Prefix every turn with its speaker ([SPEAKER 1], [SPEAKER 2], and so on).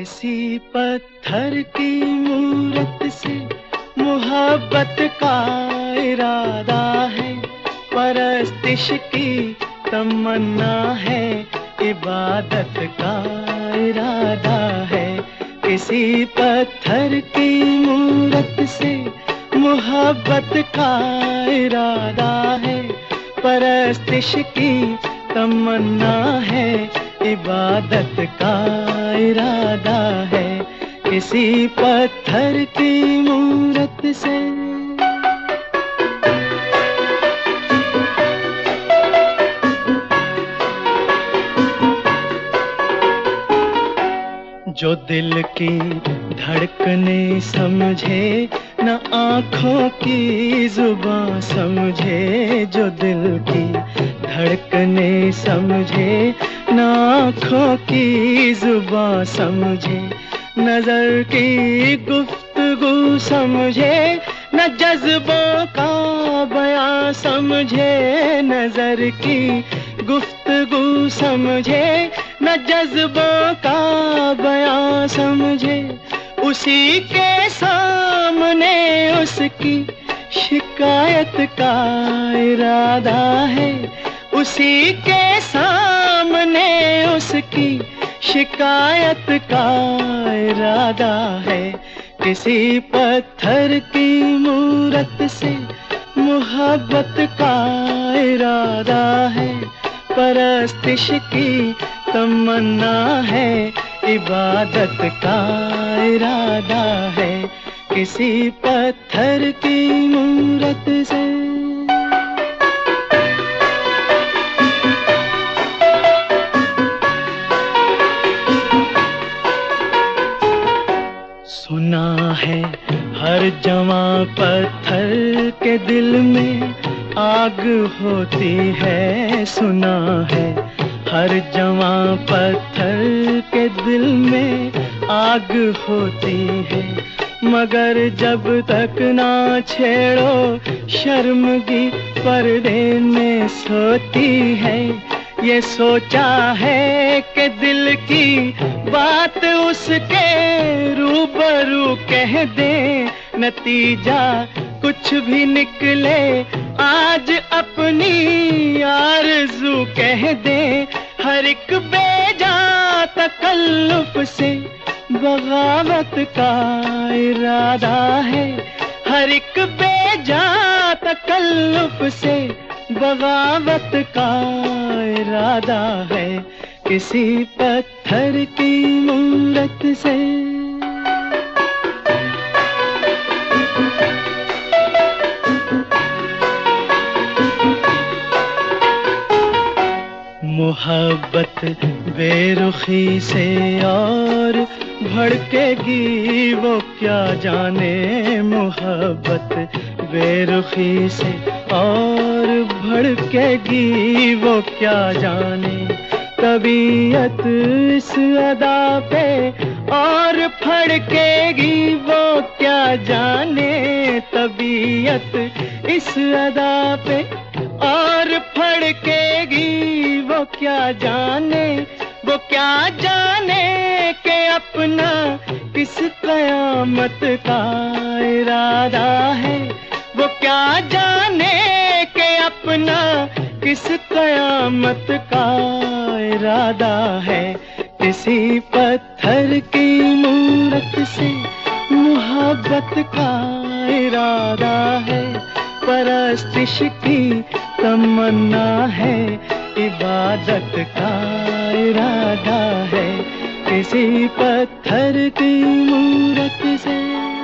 [SPEAKER 1] किसी पत्थर की मूरत से मोहब्बत का इरादा है, परस्तिश की तमन्ना है, इबादत का इरादा है। किसी पत्थर की मूरत से मोहब्बत का इरादा है, परस्तिश की तमन्ना है, इबादत का इरादा है। किसी पत्थर की मूरत से। जो दिल की धड़कने समझे, न आँखों की जुबां समझे। जो दिल की धड़कने समझे, न आँखों की जुबां समझे। नजर की गुफ्तगू समझे, न जज्बों का बयां समझे। नजर की गुफ्तगू समझे, न जज्बों का बयां समझे। उसी के सामने उसकी शिकायत का इरादा है, उसी के सामने उसकी शिकायत का इरादा है। किसी पत्थर की मूरत से मोहब्बत का इरादा है, परस्तिश की तमन्ना है, इबादत का इरादा है। किसी पत्थर की मूरत से। सुना है हर जवां पत्थर के दिल में आग होती है। सुना है हर जवां पत्थर के दिल में आग होती है। मगर जब तक ना छेड़ो शर्मगी पर्दे में सोती है। ये सोचा है कि दिल की बात उसके रूबरू कह दे, नतीजा कुछ भी निकले आज अपनी आरज़ू कह दे। हर एक बेजा तकल्लुफ से बगावत का इरादा है, हर एक बेजा तकल्लुफ से बगावत का इरादा है। किसी पत्थर की मूरत से। मोहब्बत बेरुखी से और भड़केगी वो क्या जाने। मोहब्बत बेरुखी से और भड़केगी वो क्या जाने। तबीयत इस अदा पे और फड़केगी वो क्या जाने। तबीयत इस अदा पे और फड़केगी वो क्या जाने। वो क्या जाने कि अपना किस कयामत का इरादा है। वो क्या जाने कि अपना किस कयामत का इरादा है। किसी पत्थर की मूरत से मोहब्बत का इरादा है, परस्तिश की तमन्ना है, इबादत का इरादा है। किसी पत्थर की मूरत से।